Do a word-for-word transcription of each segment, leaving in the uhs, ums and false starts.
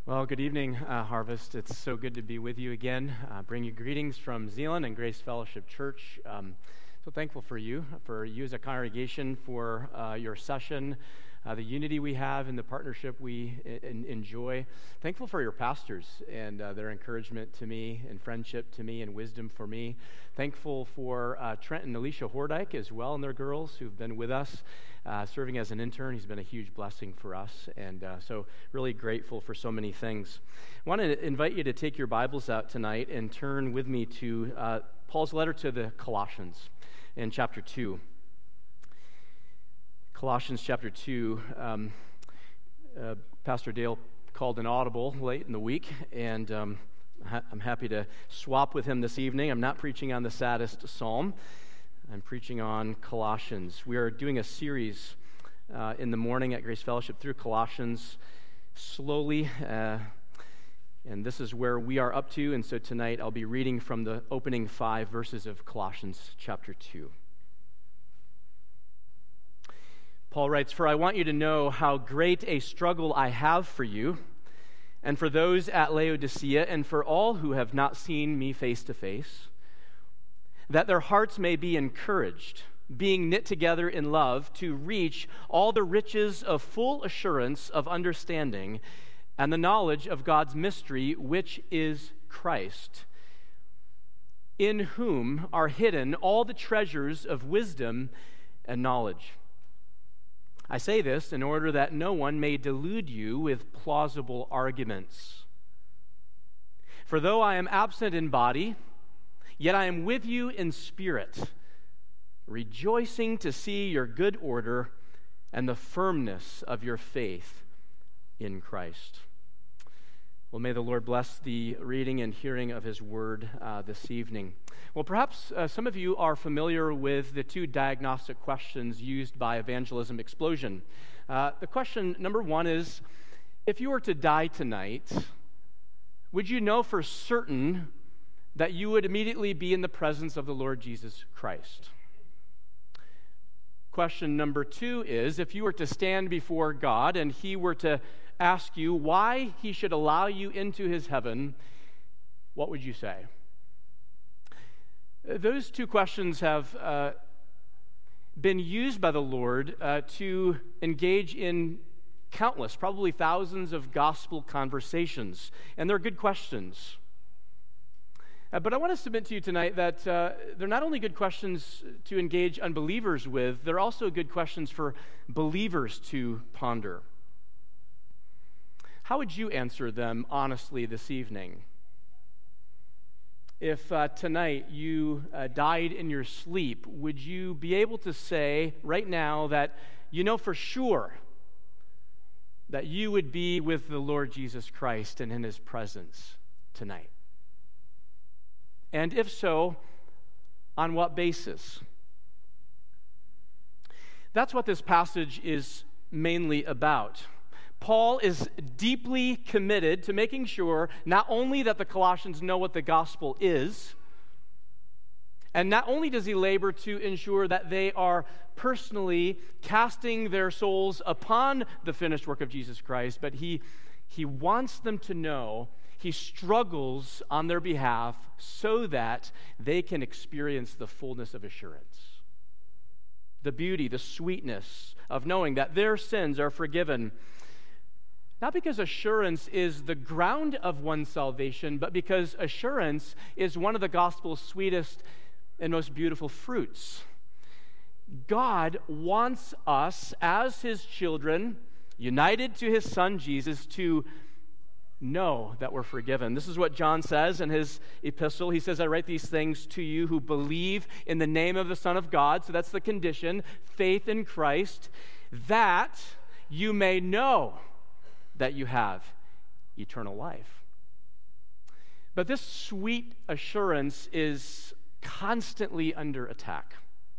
Well, good evening, uh, Harvest. It's so good to be with you again. Uh, bring you greetings from Zeeland and Grace Fellowship Church. Um, so thankful for you, for you as a congregation, for uh, your session, uh, the unity we have and the partnership we in- enjoy. Thankful for your pastors and uh, their encouragement to me and friendship to me and wisdom for me. Thankful for uh, Trent and Alicia Hordike as well and their girls who've been with us. Uh, serving as an intern, he's been a huge blessing for us, and uh, so really grateful for so many things. I want to invite you to take your Bibles out tonight and turn with me to uh, Paul's letter to the Colossians in chapter two. Colossians chapter two. Um, uh, Pastor Dale called an audible late in the week, and um, ha- I'm happy to swap with him this evening. I'm not preaching on the saddest psalm. I'm preaching on Colossians. We are doing a series uh, in the morning at Grace Fellowship through Colossians slowly, uh, and this is where we are up to, and so tonight I'll be reading from the opening five verses of Colossians chapter two. Paul writes, "For I want you to know how great a struggle I have for you, and for those at Laodicea, and for all who have not seen me face to face, that their hearts may be encouraged, being knit together in love, to reach all the riches of full assurance of understanding and the knowledge of God's mystery, which is Christ, in whom are hidden all the treasures of wisdom and knowledge. I say this in order that no one may delude you with plausible arguments. For though I am absent in body, yet I am with you in spirit, rejoicing to see your good order and the firmness of your faith in Christ." Well, may the Lord bless the reading and hearing of His Word uh, this evening. Well, perhaps uh, some of you are familiar with the two diagnostic questions used by Evangelism Explosion. Uh, the question number one is, if you were to die tonight, would you know for certain that you would immediately be in the presence of the Lord Jesus Christ? Question number two is, if you were to stand before God and He were to ask you why He should allow you into His heaven, what would you say? Those two questions have uh, been used by the Lord uh, to engage in countless, probably thousands of gospel conversations, and they're good questions. Uh, but I want to submit to you tonight that uh, they're not only good questions to engage unbelievers with, they're also good questions for believers to ponder. How would you answer them honestly this evening? If uh, tonight you uh, died in your sleep, would you be able to say right now that you know for sure that you would be with the Lord Jesus Christ and in His presence tonight? And if so, on what basis? That's what this passage is mainly about. Paul is deeply committed to making sure not only that the Colossians know what the gospel is, and not only does he labor to ensure that they are personally casting their souls upon the finished work of Jesus Christ, but he, he wants them to know he struggles on their behalf so that they can experience the fullness of assurance. The beauty, the sweetness of knowing that their sins are forgiven. Not because assurance is the ground of one's salvation, but because assurance is one of the gospel's sweetest and most beautiful fruits. God wants us as His children, united to His Son Jesus, to know that we're forgiven. This is what John says in his epistle. He says, "I write these things to you who believe in the name of the Son of God." So that's the condition, faith in Christ, that you may know that you have eternal life. But this sweet assurance is constantly under attack.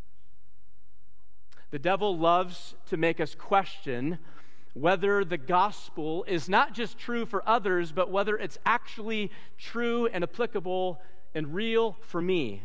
The devil loves to make us question whether the gospel is not just true for others, but whether it's actually true and applicable and real for me.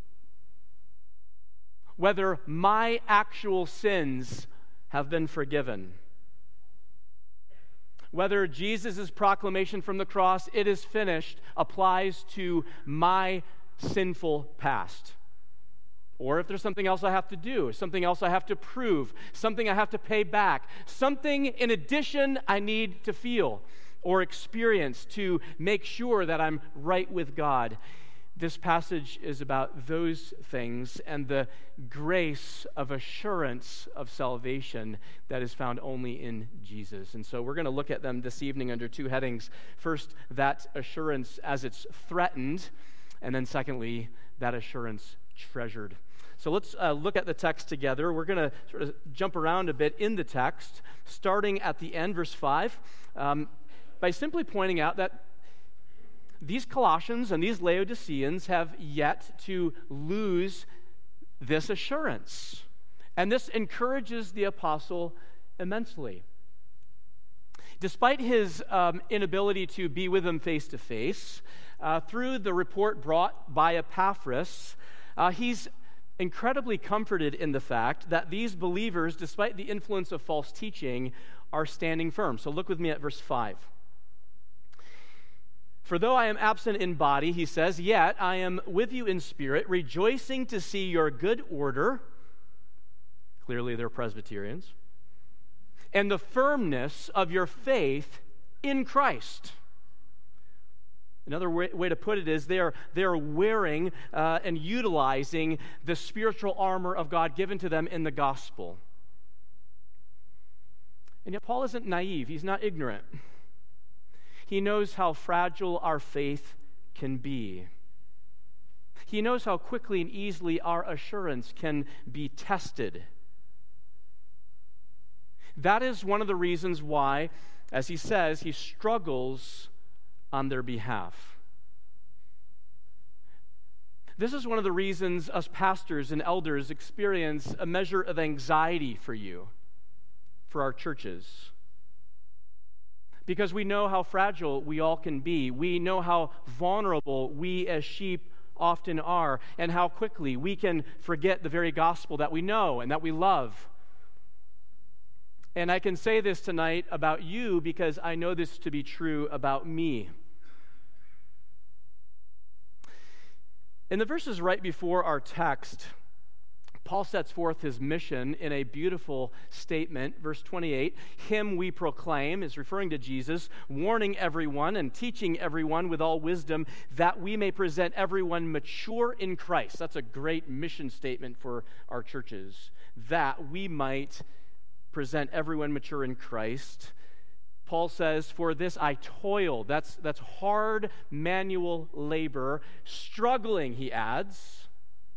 Whether my actual sins have been forgiven. whether Jesus' proclamation from the cross, "It is finished," applies to my sinful past. Or if there's something else I have to do, something else I have to prove, something I have to pay back, something in addition I need to feel or experience to make sure that I'm right with God. This passage is about those things and the grace of assurance of salvation that is found only in Jesus. And so we're going to look at them this evening under two headings. First, that assurance as it's threatened, and then secondly, that assurance treasured. So let's uh, look at the text together. We're going to sort of jump around a bit in the text, starting at the end, verse five, um, by simply pointing out that these Colossians and these Laodiceans have yet to lose this assurance. And this encourages the apostle immensely. Despite his um, inability to be with them face to face, uh, through the report brought by Epaphras, uh, he's incredibly comforted in the fact that these believers, despite the influence of false teaching, are standing firm. So look with me at verse five. "For though I am absent in body," he says, "yet I am with you in spirit, rejoicing to see your good order," clearly they're Presbyterians, "and the firmness of your faith in Christ." Another way, way to put it is they are, they are wearing uh, and utilizing the spiritual armor of God given to them in the gospel. And yet Paul isn't naive. He's not ignorant. He knows how fragile our faith can be. He knows how quickly and easily our assurance can be tested. That is one of the reasons why, as he says, he struggles on their behalf. This is one of the reasons us pastors and elders experience a measure of anxiety for you, for our churches. Because we know how fragile we all can be. We know how vulnerable we as sheep often are, and how quickly we can forget the very gospel that we know and that we love. And I can say this tonight about you because I know this to be true about me. In the verses right before our text, Paul sets forth his mission in a beautiful statement. Verse twenty-eight, "Him we proclaim," is referring to Jesus, "warning everyone and teaching everyone with all wisdom, that we may present everyone mature in Christ." That's a great mission statement for our churches, that we might present everyone mature in Christ. Paul says, "For this I toil." That's, that's hard manual labor. Struggling, he adds.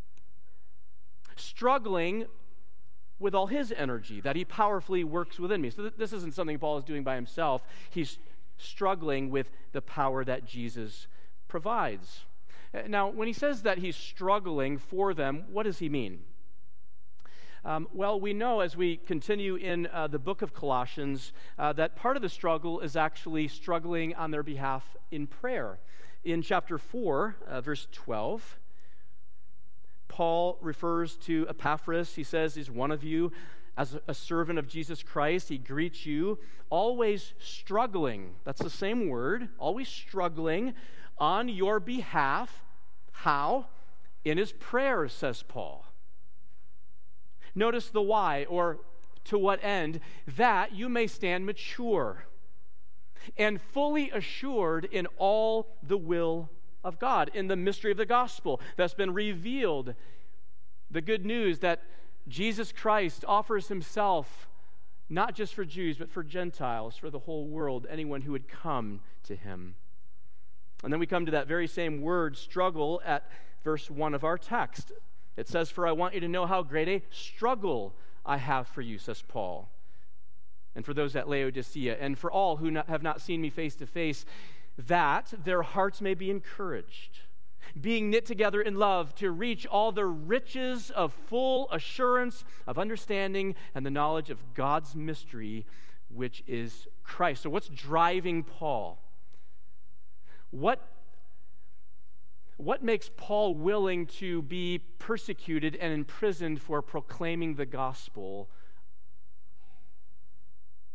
Struggling with all his energy that he powerfully works within me. So th- this isn't something Paul is doing by himself. He's struggling with the power that Jesus provides. Now, when he says that he's struggling for them, what does he mean? Um, well, we know as we continue in uh, the book of Colossians uh, that part of the struggle is actually struggling on their behalf in prayer. In chapter four, uh, verse twelve, Paul refers to Epaphras. He says he's one of you, as a servant of Jesus Christ. He greets you, always struggling. That's the same word, always struggling on your behalf. How? In his prayers, says Paul. Notice the why, or to what end, that you may stand mature and fully assured in all the will of God, in the mystery of the gospel that's been revealed, the good news that Jesus Christ offers himself not just for Jews, but for Gentiles, for the whole world, anyone who would come to him. And then we come to that very same word, struggle, at verse one of our text. It says, "For I want you to know how great a struggle I have for you," says Paul. And for those at Laodicea, and for all who not, have not seen me face to face, that their hearts may be encouraged, being knit together in love, to reach all the riches of full assurance of understanding and the knowledge of God's mystery, which is Christ. So what's driving Paul? What What makes Paul willing to be persecuted and imprisoned for proclaiming the gospel?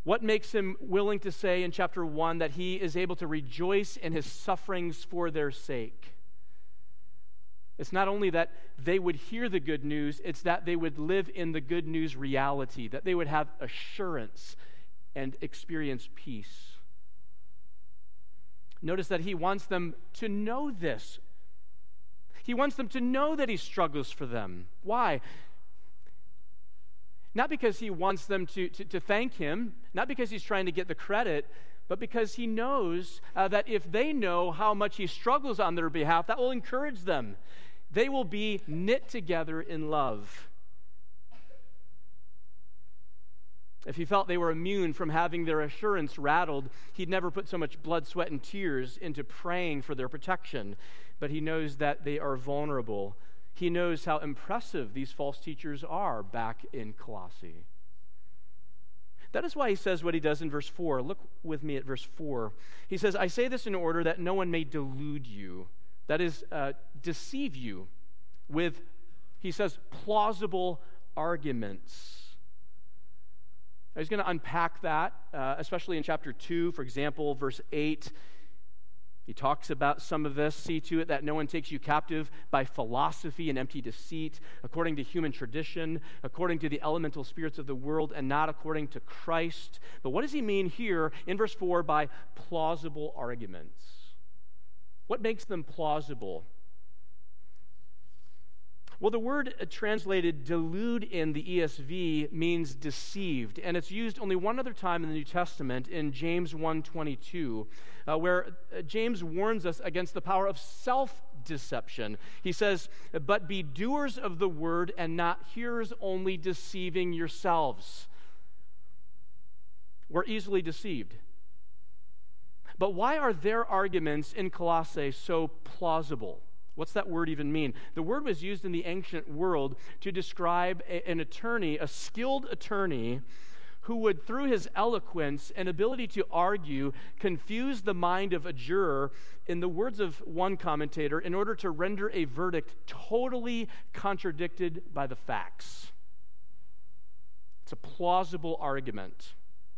What makes him willing to say in chapter one that he is able to rejoice in his sufferings for their sake? It's not only that they would hear the good news, it's that they would live in the good news reality, that they would have assurance and experience peace. Notice that he wants them to know this. He wants them to know that he struggles for them. Why? Not because he wants them to, to, to thank him, not because he's trying to get the credit, but because he knows uh, that if they know how much he struggles on their behalf, that will encourage them. They will be knit together in love. If he felt they were immune from having their assurance rattled, he'd never put so much blood, sweat, and tears into praying for their protection. But he knows that they are vulnerable. He knows how impressive these false teachers are back in Colossae. That is why he says what he does in verse four. Look with me at verse four. He says, I say this in order that no one may delude you. That is, uh, deceive you with, he says, plausible arguments. He's going to unpack that, uh, especially in chapter two, for example, verse eight. He talks about some of this. See to it that no one takes you captive by philosophy and empty deceit, according to human tradition, according to the elemental spirits of the world, and not according to Christ. But what does he mean here in verse four by plausible arguments? What makes them plausible? Well, the word translated delude in the E S V means deceived, and it's used only one other time in the New Testament in James one twenty-two, uh, where James warns us against the power of self-deception. He says, but be doers of the word and not hearers only, deceiving yourselves. We're easily deceived. But why are their arguments in Colossae so plausible? What's that word even mean? The word was used in the ancient world to describe a, an attorney, a skilled attorney, who would, through his eloquence and ability to argue, confuse the mind of a juror, in the words of one commentator, in order to render a verdict totally contradicted by the facts. It's a plausible argument.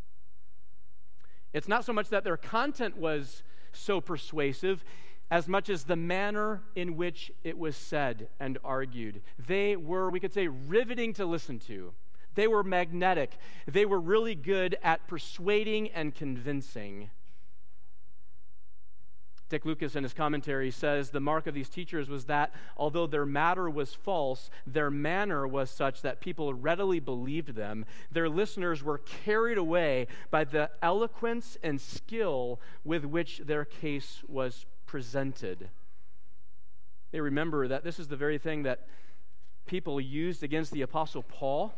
It's not so much that their content was so persuasive, as much as the manner in which it was said and argued. They were, we could say, riveting to listen to. They were magnetic. They were really good at persuading and convincing. Dick Lucas in his commentary says the mark of these teachers was that although their matter was false, their manner was such that people readily believed them. Their listeners were carried away by the eloquence and skill with which their case was presented. They remember that this is the very thing that people used against the Apostle Paul,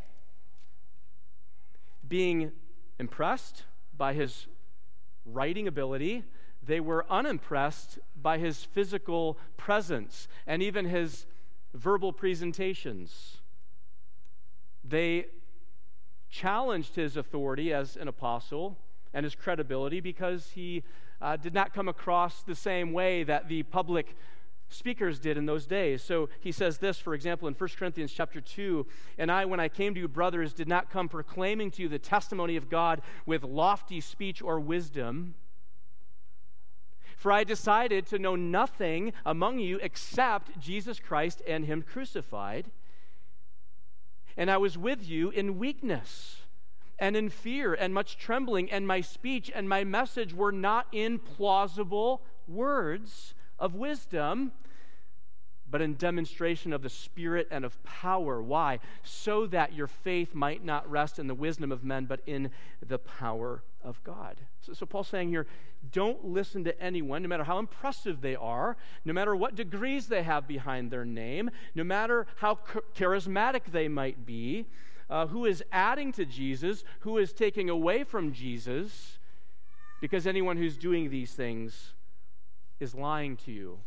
being impressed by his writing ability. They were unimpressed by his physical presence and even his verbal presentations. They challenged his authority as an apostle and his credibility because he uh, did not come across the same way that the public speakers did in those days. So he says this, for example, in First Corinthians chapter two, and I, when I came to you, brothers, did not come proclaiming to you the testimony of God with lofty speech or wisdom, for I decided to know nothing among you except Jesus Christ and him crucified. And I was with you in weakness and in fear and much trembling, and my speech and my message were not in plausible words of wisdom, but in demonstration of the Spirit and of power. Why? So that your faith might not rest in the wisdom of men, but in the power of God. So, so Paul's saying here, don't listen to anyone, no matter how impressive they are, no matter what degrees they have behind their name, no matter how charismatic they might be, uh, who is adding to Jesus, who is taking away from Jesus, because anyone who's doing these things is lying to you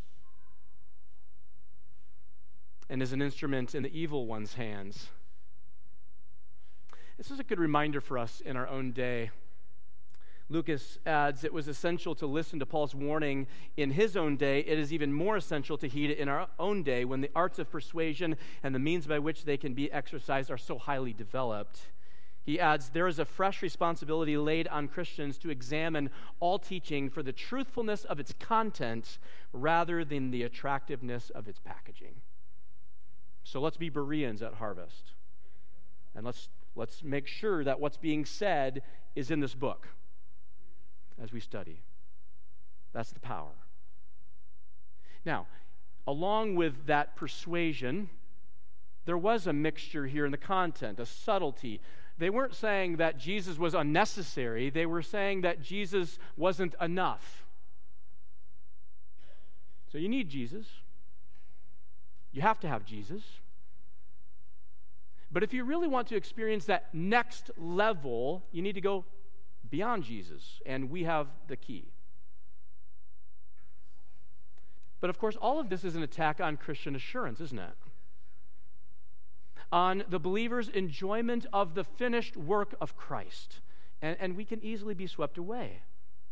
and is an instrument in the evil one's hands. This is a good reminder for us in our own day. Lucas adds, it was essential to listen to Paul's warning in his own day. It is even more essential to heed it in our own day when the arts of persuasion and the means by which they can be exercised are so highly developed. He He adds, there is a fresh responsibility laid on Christians to examine all teaching for the truthfulness of its content rather than the attractiveness of its packaging. So let's be Bereans at Harvest. And let's, let's make sure that what's being said is in this book as we study. That's the power. Now, along with that persuasion, there was a mixture here in the content, a subtlety. They weren't saying that Jesus was unnecessary. They were saying that Jesus wasn't enough. So you need Jesus. You have to have Jesus. But if you really want to experience that next level, you need to go beyond Jesus, and we have the key. But of course, all of this is an attack on Christian assurance, isn't it? On the believer's enjoyment of the finished work of Christ. And, and we can easily be swept away.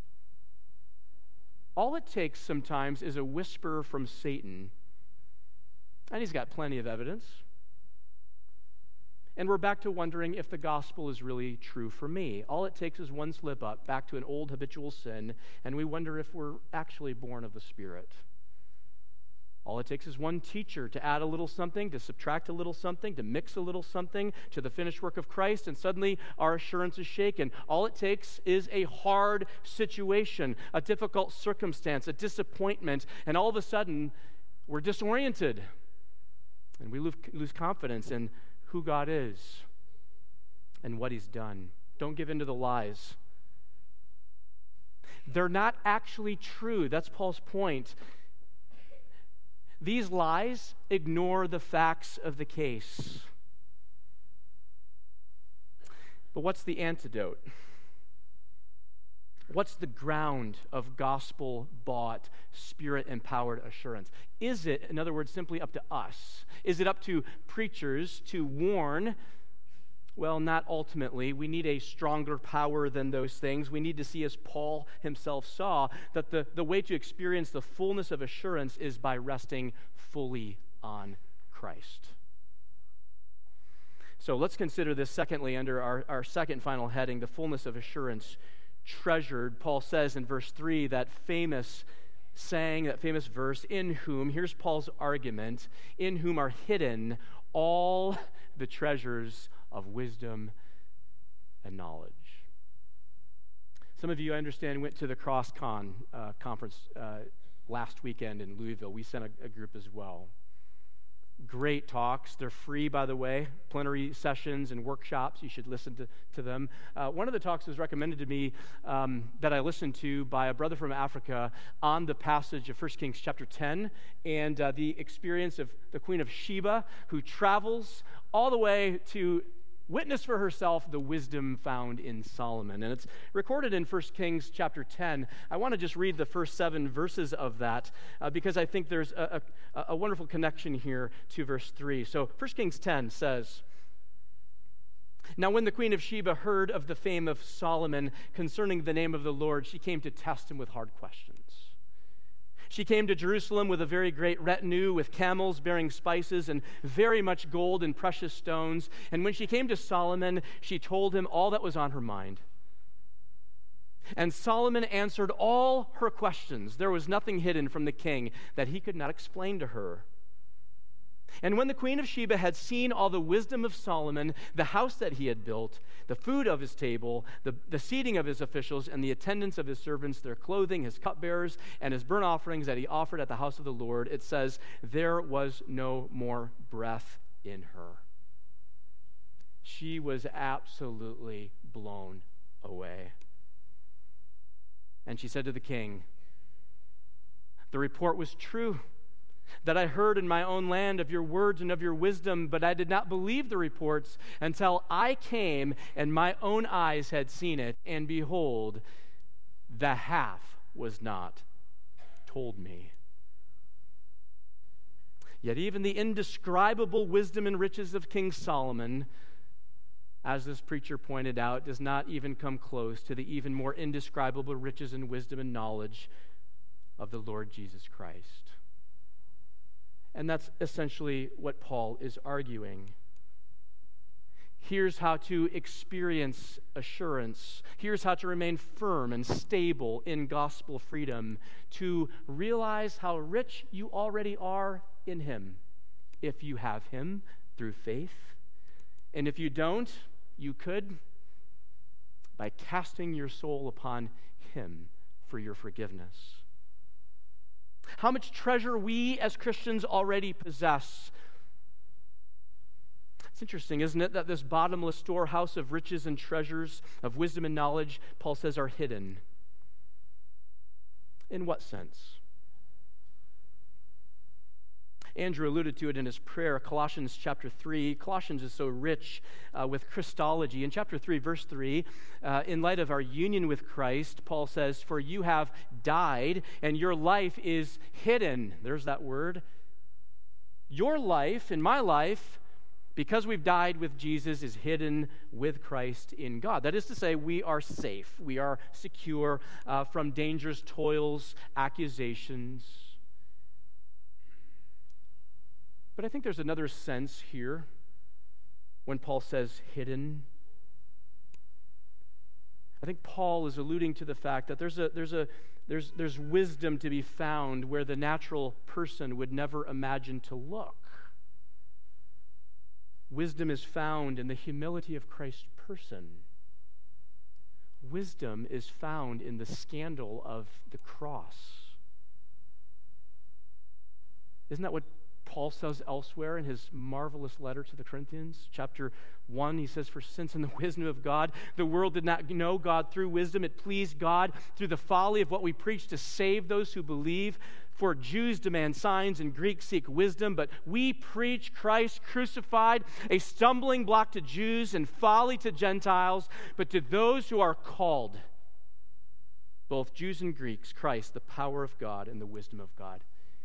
All it takes sometimes is a whisper from Satan, and he's got plenty of evidence. And we're back to wondering if the gospel is really true for me. All it takes is one slip up, back to an old habitual sin, and we wonder if we're actually born of the Spirit. All it takes is one teacher to add a little something, to subtract a little something, to mix a little something to the finished work of Christ, and suddenly our assurance is shaken. All it takes is a hard situation, a difficult circumstance, a disappointment, and all of a sudden we're disoriented, and we lose confidence in who God is and what He's done. Don't give in to the lies. They're not actually true. That's Paul's point. These lies ignore the facts of the case. But what's the antidote? What's the ground of gospel-bought, Spirit-empowered assurance? Is it, in other words, simply up to us? Is it up to preachers to warn? Well, not ultimately. We need a stronger power than those things. We need to see, as Paul himself saw, that the, the way to experience the fullness of assurance is by resting fully on Christ. So let's consider this secondly under our, our second final heading, the fullness of assurance treasured. Paul says in verse three, that famous saying, that famous verse, in whom, here's Paul's argument, in whom are hidden all the treasures of wisdom and knowledge. Some of you, I understand, went to the CrossCon uh, conference uh, last weekend in Louisville. We sent a, a group as well. Great talks. They're free, by the way. Plenary sessions and workshops. You should listen to, to them. Uh, one of the talks was recommended to me um, that I listened to by a brother from Africa on the passage of First Kings chapter ten and uh, the experience of the Queen of Sheba, who travels all the way to witness for herself the wisdom found in Solomon. And it's recorded in First Kings chapter ten. I want to just read the first seven verses of that uh, because I think there's a, a, a wonderful connection here to verse three. So First Kings ten says, "Now when the Queen of Sheba heard of the fame of Solomon concerning the name of the Lord, she came to test him with hard questions. She came to Jerusalem with a very great retinue, with camels bearing spices and very much gold and precious stones. And when she came to Solomon, she told him all that was on her mind. And Solomon answered all her questions. There was nothing hidden from the king that he could not explain to her. And when the Queen of Sheba had seen all the wisdom of Solomon, the house that he had built, the food of his table, the, the seating of his officials, and the attendance of his servants, their clothing, his cupbearers, and his burnt offerings that he offered at the house of the Lord, it says, there was no more breath in her." She was absolutely blown away. And she said to the king, "The report was true that I heard in my own land of your words and of your wisdom, but I did not believe the reports until I came and my own eyes had seen it, and behold, the half was not told me." Yet even the indescribable wisdom and riches of King Solomon, as this preacher pointed out, does not even come close to the even more indescribable riches and wisdom and knowledge of the Lord Jesus Christ. And that's essentially what Paul is arguing. Here's how to experience assurance. Here's how to remain firm and stable in gospel freedom, to realize how rich you already are in Him, if you have Him through faith. And if you don't, you could by casting your soul upon Him for your forgiveness. How much treasure we as Christians already possess. It's interesting, isn't it, that this bottomless storehouse of riches and treasures, of wisdom and knowledge, Paul says, are hidden. In what sense? Andrew alluded to it in his prayer, Colossians chapter three. Colossians is so rich uh, with Christology. In chapter three, verse three, uh, in light of our union with Christ, Paul says, "For you have died, and your life is hidden." There's that word. Your life and my life, because we've died with Jesus, is hidden with Christ in God. That is to say, we are safe. We are secure uh, from dangers, toils, accusations. But I think there's another sense here when Paul says hidden. I think Paul is alluding to the fact that there's a there's a there's there's wisdom to be found where the natural person would never imagine to look. Wisdom is found in the humility of Christ's person. Wisdom is found in the scandal of the cross. Isn't that what Paul says elsewhere in his marvelous letter to the Corinthians? Chapter one, he says, "For since in the wisdom of God, the world did not know God through wisdom, it pleased God through the folly of what we preach to save those who believe. For Jews demand signs and Greeks seek wisdom, but we preach Christ crucified, a stumbling block to Jews and folly to Gentiles, but to those who are called, both Jews and Greeks, Christ, the power of God and the wisdom of God."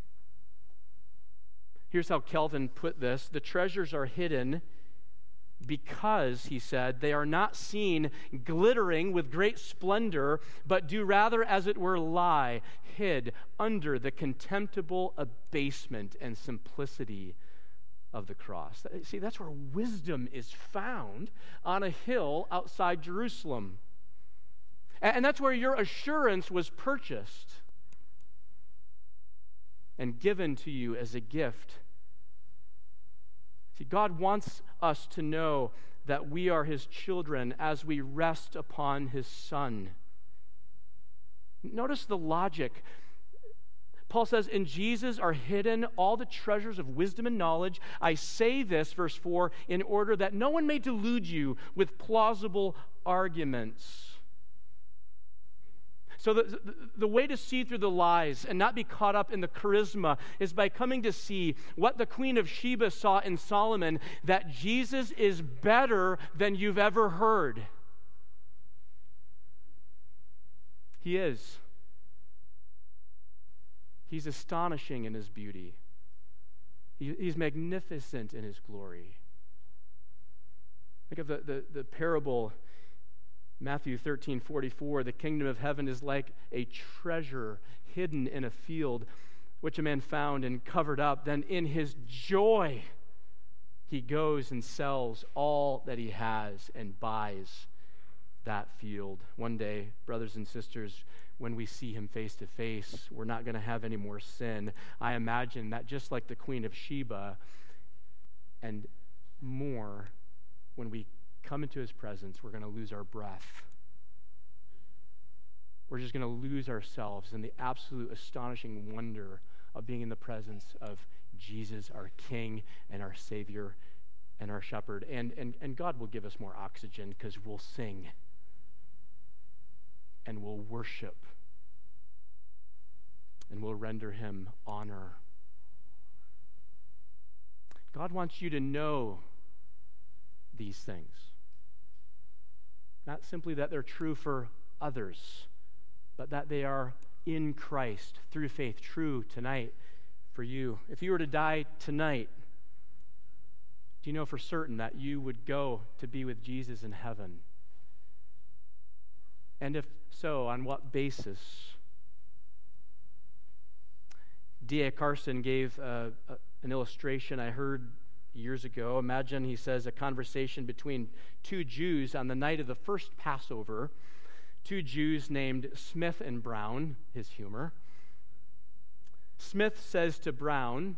Here's how Calvin put this: the treasures are hidden because, he said, they are not seen glittering with great splendor, but do rather, as it were, lie hid under the contemptible abasement and simplicity of the cross. See, that's where wisdom is found, on a hill outside Jerusalem. And that's where your assurance was purchased and given to you as a gift. See, God wants us to know that we are His children as we rest upon His Son. Notice the logic. Paul says, "In Jesus are hidden all the treasures of wisdom and knowledge. I say this," verse four, "in order that no one may delude you with plausible arguments." So the, the, the way to see through the lies and not be caught up in the charisma is by coming to see what the Queen of Sheba saw in Solomon, that Jesus is better than you've ever heard. He is. He's astonishing in His beauty. He, he's magnificent in His glory. Think of the, the, the parable, Matthew thirteen forty-four, "The kingdom of heaven is like a treasure hidden in a field, which a man found and covered up. Then in his joy he goes and sells all that he has and buys that field." One day, brothers and sisters, when we see Him face to face, we're not going to have any more sin. I imagine that just like the Queen of Sheba and more, when we come into His presence, we're going to lose our breath. We're just going to lose ourselves in the absolute astonishing wonder of being in the presence of Jesus, our King and our Savior and our Shepherd. And, and, and God will give us more oxygen because we'll sing and we'll worship and we'll render Him honor. God wants you to know these things. Not simply that they're true for others, but that they are in Christ through faith, true tonight for you. If you were to die tonight, do you know for certain that you would go to be with Jesus in heaven? And if so, on what basis? D A Carson gave uh, a, an illustration I heard years ago. Imagine, he says, a conversation between two Jews on the night of the first Passover. Two Jews named Smith and Brown, his humor. Smith says to Brown,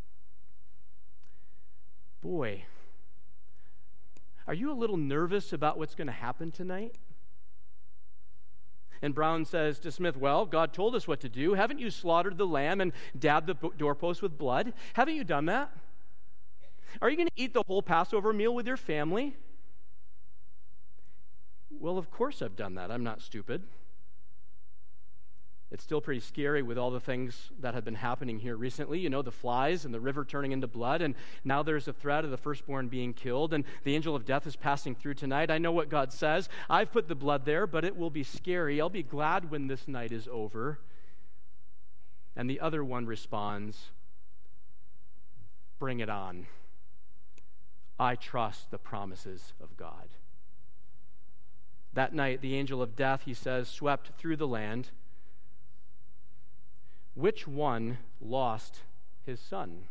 "Boy, are you a little nervous about what's going to happen tonight?" And Brown says to Smith, "Well, God told us what to do. Haven't you slaughtered the lamb and dabbed the doorpost with blood? Haven't you done that? Are you going to eat the whole Passover meal with your family?" "Well, of course I've done that. I'm not stupid." It's still pretty scary with all the things that have been happening here recently. You know, the flies and the river turning into blood, and now there's a threat of the firstborn being killed, and the angel of death is passing through tonight. I know what God says. I've put the blood there, but it will be scary. I'll be glad when this night is over. And the other one responds, "Bring it on. I trust the promises of God." That night, the angel of death, he says, swept through the land. Which one lost his son?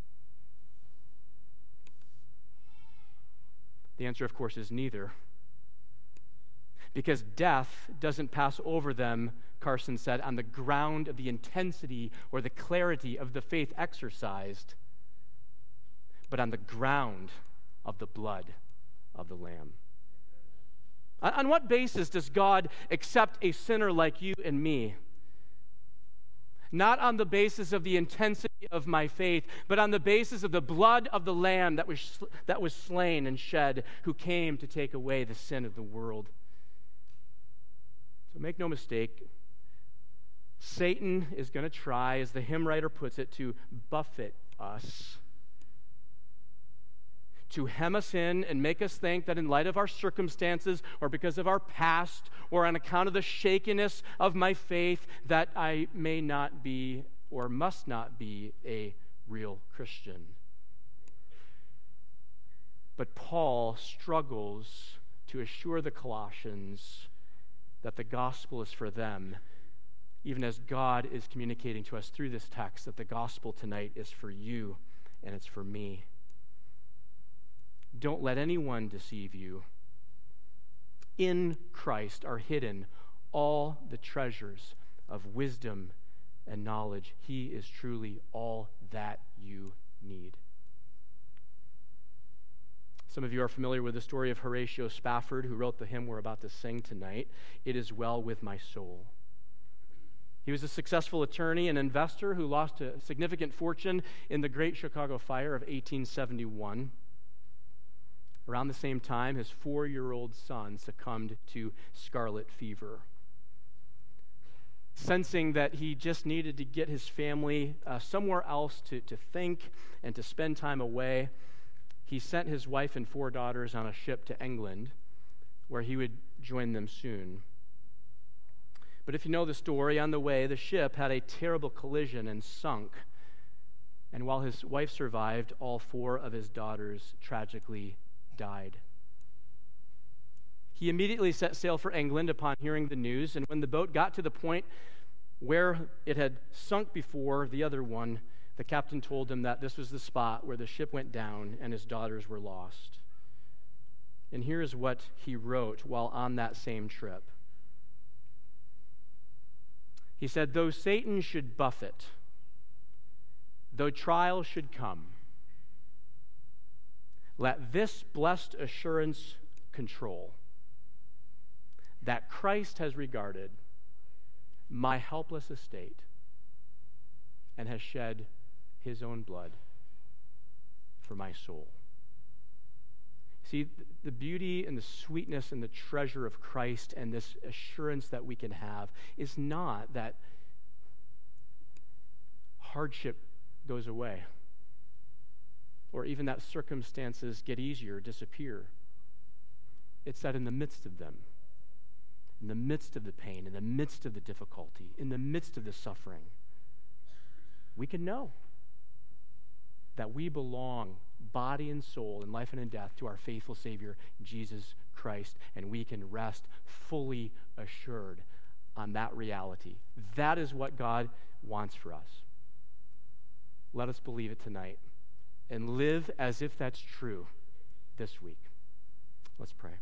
The answer, of course, is neither. Because death doesn't pass over them, Carson said, on the ground of the intensity or the clarity of the faith exercised, but on the ground of the blood of the Lamb. On what basis does God accept a sinner like you and me? Not on the basis of the intensity of my faith, but on the basis of the blood of the Lamb that was, that was slain and shed, who came to take away the sin of the world. So make no mistake, Satan is going to try, as the hymn writer puts it, to buffet us, to hem us in and make us think that in light of our circumstances or because of our past or on account of the shakiness of my faith that I may not be or must not be a real Christian. But Paul struggles to assure the Colossians that the gospel is for them, even as God is communicating to us through this text that the gospel tonight is for you and it's for me. Don't let anyone deceive you. In Christ are hidden all the treasures of wisdom and knowledge. He is truly all that you need. Some of you are familiar with the story of Horatio Spafford, who wrote the hymn we're about to sing tonight, "It Is Well With My Soul." He was a successful attorney and investor who lost a significant fortune in the Great Chicago Fire of eighteen seventy-one. Around the same time, his four-year-old son succumbed to scarlet fever. Sensing that he just needed to get his family uh, somewhere else to, to think and to spend time away, he sent his wife and four daughters on a ship to England, where he would join them soon. But if you know the story, on the way, the ship had a terrible collision and sunk. And while his wife survived, all four of his daughters tragically died. He immediately set sail for England upon hearing the news, and when the boat got to the point where it had sunk before the other one, the captain told him that this was the spot where the ship went down and his daughters were lost. And here is what he wrote while on that same trip. He said, "Though Satan should buffet, though trial should come, let this blessed assurance control, that Christ has regarded my helpless estate and has shed his own blood for my soul." See, the beauty and the sweetness and the treasure of Christ and this assurance that we can have is not that hardship goes away, or even that circumstances get easier, disappear. It's that in the midst of them, in the midst of the pain, in the midst of the difficulty, in the midst of the suffering, we can know that we belong, body and soul, in life and in death, to our faithful Savior, Jesus Christ, and we can rest fully assured on that reality. That is what God wants for us. Let us believe it tonight and live as if that's true this week. Let's pray.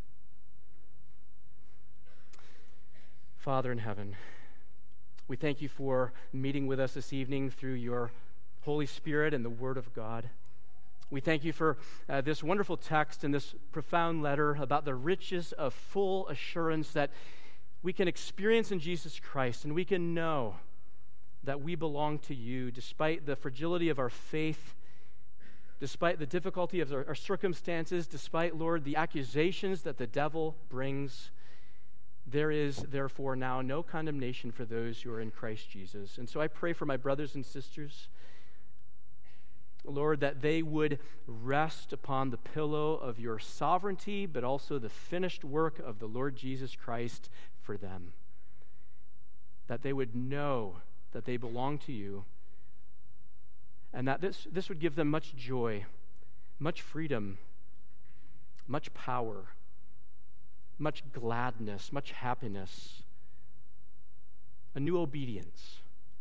Father in heaven, we thank you for meeting with us this evening through your Holy Spirit and the Word of God. We thank you for uh, this wonderful text and this profound letter about the riches of full assurance that we can experience in Jesus Christ, and we can know that we belong to you despite the fragility of our faith, despite the difficulty of our, our circumstances, despite, Lord, the accusations that the devil brings. There is, therefore, now no condemnation for those who are in Christ Jesus. And so I pray for my brothers and sisters, Lord, that they would rest upon the pillow of your sovereignty, but also the finished work of the Lord Jesus Christ for them. That they would know that they belong to you, and that this, this would give them much joy, much freedom, much power, much gladness, much happiness, a new obedience.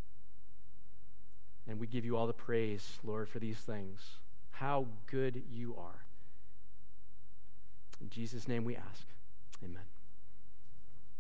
And we give you all the praise, Lord, for these things. How good you are. In Jesus' name we ask. Amen.